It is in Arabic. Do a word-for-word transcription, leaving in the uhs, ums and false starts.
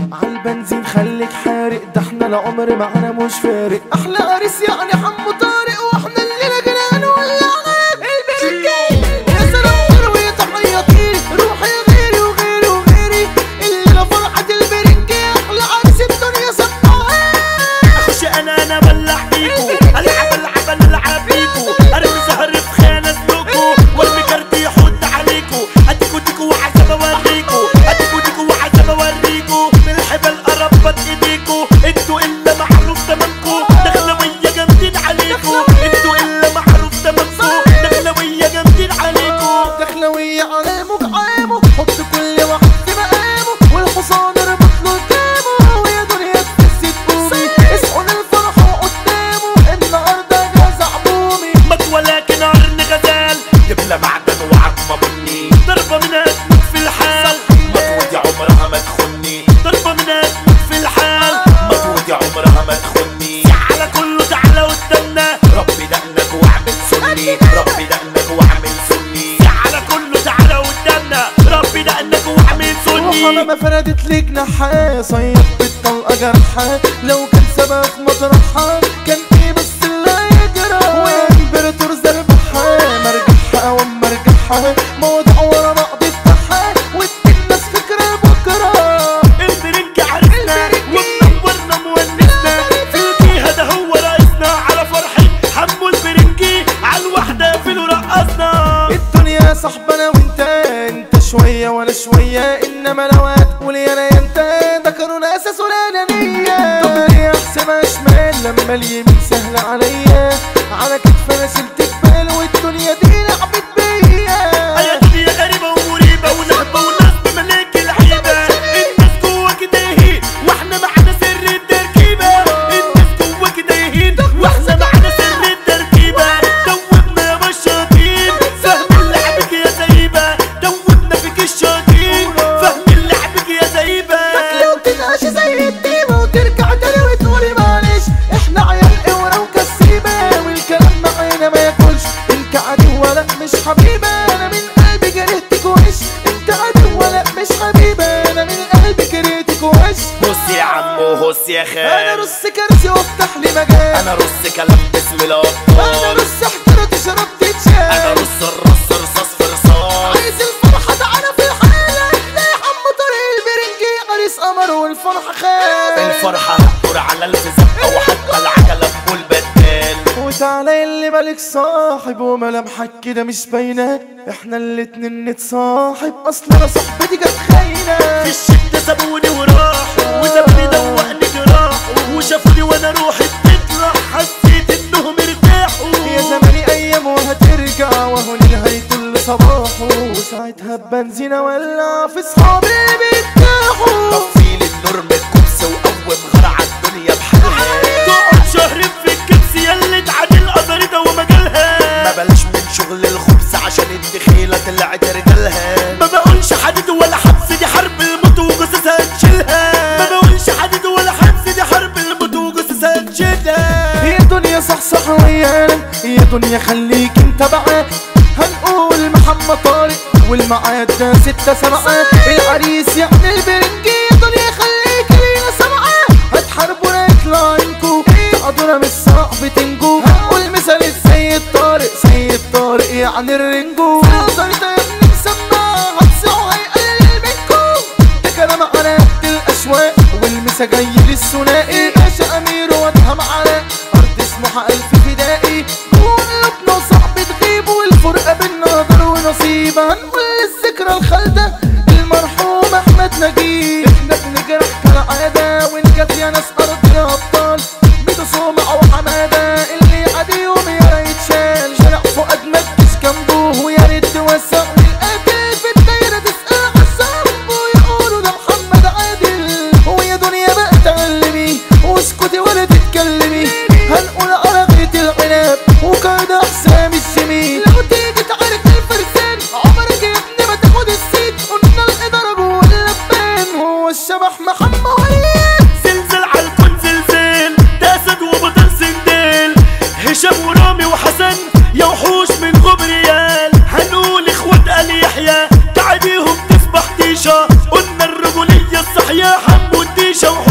عالبنزين خليك حارق، ده احنا العمر معانا مش فارق. احلى عريس يعني حمو طارق، واحنا الليله جنان ولا غرق البركه. يا سلام ويا تحياتي روحي غيري وغيري وغيري، الليله فرحه البركه احلى عريس الدنيا سبقها. اخش انا انا بلع بيكو، العب العب العب بيكو، ارمي زهر في خانه سلوكو، وارمي كارتي يحط عليكو، اديكو ديكو وعزب اوريكو، اديكو ديكو وعزب اوريكو، من الحبل قربت ايديكو، انتوا الا معروف تمامكو، دخلويه جامدين عليكو، انتوا الا معروف تمامكو، دخلويه جامدين عليكو. دخلويه على مقعامه، حط كل واحد في مقامه، والحصان اربط له الكامو، ويا دنيا تحسي تقومي اصحوا للفرح وقدامه، النهارده جازع بومي. مت ولكن عرن غزال، دبله معدن وعظمه بني، ضربه منها تموت في الحال، مطوتي عمرها ما تخني، ضربه منها تموت في الحال، مطوتي عمرها ما تخني. تعالى كله تعالى قدامنا، ربي دقنك واعمل سني، ربي دقنك واعمل سني. تعالى كله تعالى قدامنا، ربي دقنك واعمل سني. روحها ما فردت لي جناحها، صيد بالطلقه جرحها، لو كان سبب مطرحها كان ايه بس اللي هيجرى. وامبراطور زربحها مرجحها ومرجحها، موضوع ورا بعض افتحها وادي الناس فكره بكره. البرنج عرسنا ومنورنا مونسنا، في الجيهة ده هو رئيسنا، على فرحة حمو البرنجي عالوحدة في له رقصنا. الدنيا صاحبنا وانت، انت شويه وانا شويه، انما لو هتقول يا انا يا انت ده قانون اساس والانانيه. طب ليه احسبها شمال لما اليمين سهل عليا، على كتف انا شلت جبال والدنيا دي لعبت بيا. يا دنيا غريبة ومريبة ونهبة ونصب ملاك العيبة، الناس جوا كده يهين واحنا معنا سر التركيبة، الناس جوا كده يهين واحنا معنا سر التركيبة. دوبنا يا بشاطين فاهمين لعبك يا زيبة، دوبنا فيك الشاطين فاهمين لعبك يا زيبة. لو تنعش زي الديمة وترجع تاني وتقولي معلش، احنا عيال قورة وكسيبة، والكلام معانا ما ياكلش. انت عدو ولا مش حبيبة، انا من قلبي كرهتك وعش. انت عدو ولا مش حبيبة، انا من قلبي كرهتك وعش. هص يا عمو هص يا خال، انا رص كرسي وافتح لي مجال، انا رص كلام باسم انا الابطال، رص احترت شربت تتشال، انا رص الرص رصاص في رصاص. عايز الفرحة تعالى في الحالة، تلاقي حمو طارق البرنجي عريس قمر والفرحة خال. الفرحة هتدور على الفزقة وحتى العجلة ام البدال. وتعالى اللي مالك صاحب وملامحك كده مش باينة، احنا الاتنين نتصاحب، اصل انا صاحبتي كانت خاينة. في الشدة سابوني وراحوا وسابني دوقني جراحوا، وشافوني وانا روحي بتطلع حسيت انهم ارتاحوا. يا زماني ايام وهترجع وهو نهايته اللي صباحه، وساعتها بنزين اولع في صحابي بيرتاحوا. طفيل النور من الكبس وقوم غرع الدنيا بحالها، تقعد شهرين في الكبس ياللي تعادل قدرتها ومجالها. ما بلاش من شغل الخبز عشان الدخيلة طلعت رجالها، ما بقولش حديد ولا حبس دي حرب الموت وجثثها نشيلها، ما بقولش حديد ولا حبس دي حرب الموت وجثثها نشيلها. يا دنيا صحصح ويانا، يا دنيا خليك انت بقى، هنقول محمد طارق والمعاد ده ستة سبعة، العريس يعني البرنجي، يا دنيا خليك لينا سبعة، هتحاربونا يطلع عينكو، تقعدونا مش صعب تنجو، هنقول مثال السيد طارق، سيد طارق يعني الرنجو، تقدر ده يا ابني مسمع هتصيعوا هيقلل منكو، ده كلام على قد الاشواق والمسا جاي للثنائي، باشا امير وادهم على ارض سموحة الف فدائي، قلوبنا صعب تغيب والفرقة بينا نظر ونصيب، هنقول الذكرى الخالدة المرحوم احمد نجيب، احنا بنجرح كالعادة ونجت يا ناس ارضنا ابطال، بيتو صومع وحمادة اللي عاديهم يا ريت شال، شارع فؤاد مدش جنبه ويا ريت توسع للقاتل في الدايرة تسأل عالصنب ويقولوا ده محمد عادل، ويا دنيا بقى تعلمي واسكتي ولا تتكلمي، هنقول على غيط العنب وكده حسام الجميل، لو تيجي تعارك الفرسان عمرك يا ابني ما تاخد السيد، قلنا الإدارة جوه اللبان هو الشبح محمد وليد، زلزال عالكون زلزال ده اسد وبطل سندال، هشام ورامي وحسن يا وحوش من غبريال، هنقول اخوات آل يحيى تعديهم تسبح تيشا، قلنا الرجولية الصح يا حمو الديشة